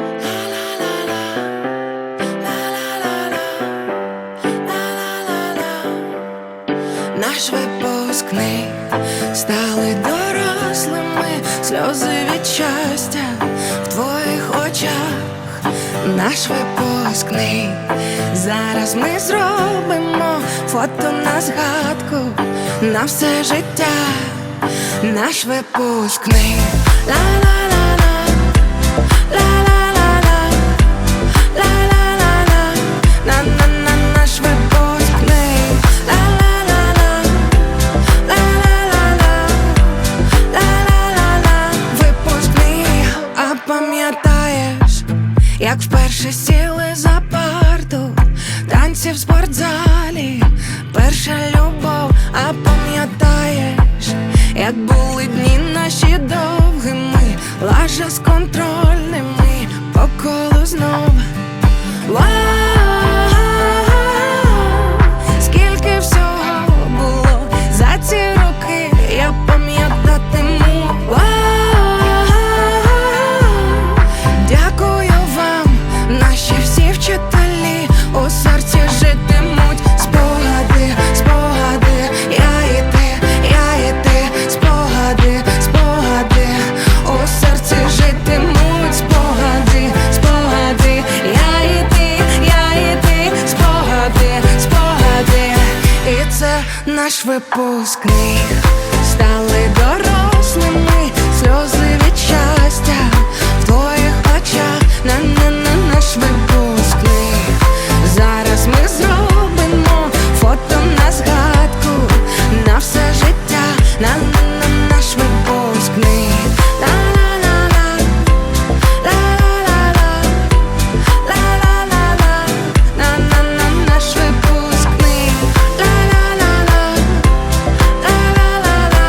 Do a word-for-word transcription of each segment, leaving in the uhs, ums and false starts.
Наш випускний, стали дорослими, сльози від щастя в твоїх очах. Наш випускний, зараз ми зробимо фото на згадку на все життя. Наш випускний, ла-ла-ла-ла, ла-ла-ла-ла, ла-ла-ла-ла, на-на-на. Наш випускний, ла-ла-ла-ла, ла-ла-ла-ла, ла-ла-ла-ла. Випускний, а пам'ятаєш, як вперше сіли за парту, танці в спортзалі, перша любов. А пам'ятаєш, як були дні наші довгими, лажа з контрольними по колу знов. Вау, скільки всього було за ці роки, я пам'ятатиму. Вау, дякую вам, наші всі вчителі, у серці житимуть спогади, спогади, я і ти, я і ти, спогади, спогади, у серці житимуть спогади, спогади, я і ти, я і ти, спогади, спогади. І це наш випускний, стали дорослими, сльози від щастя в твоїх очах. На-на-на. Наш випускний, зараз ми зробимо фото на згадку на все життя. На-на-на. Наш випускний, ла-ла-ла-ла, ла-ла-ла-ла, ла-ла-ла-ла, на-на-на. Наш випускний, ла-ла-ла-ла, ла-ла-ла-ла,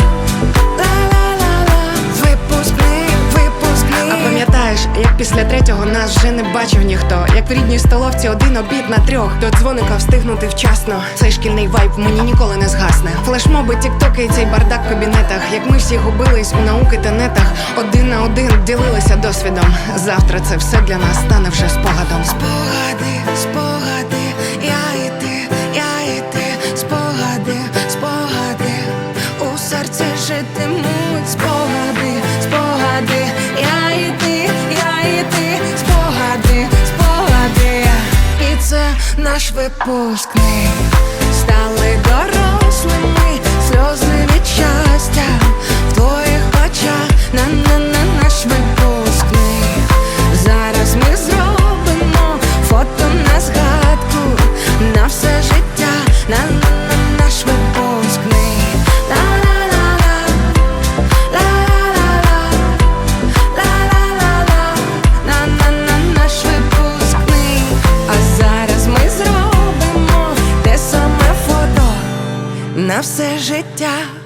ла-ла-ла-ла. Випускний, випускний. А пам'ятаєш, як після третього нас вже не бачив ніхто, як в рідній столовці один обід на трьох, до дзвоника встигнути вчасно. Цей шкільний вайб мені ніколи не згасне. Флешмоби, тіктоки і цей бардак в кабінетах, як ми всі губились у науки та нетах, один на один ділилися досвідом. Завтра це все для нас стане вже спогадом. Спогади, спогади, я і ти, я і ти, спогади, спогади, у серці житимуть спогади, спогади, я і ти, я і ти, спогади, спогади. І це наш випускний, стали дорослими, сльози від щастя в твоїх очах. На-на-на. Наш випускний, зараз ми зробимо фото на згадку на все життя. На-на-на. Наш випускний, ла-ла-ла-ла, ла-ла-ла-ла, ла-ла-ла-ла, на-на-на. Наш випускний, а зараз ми зробимо те саме фото на все життя.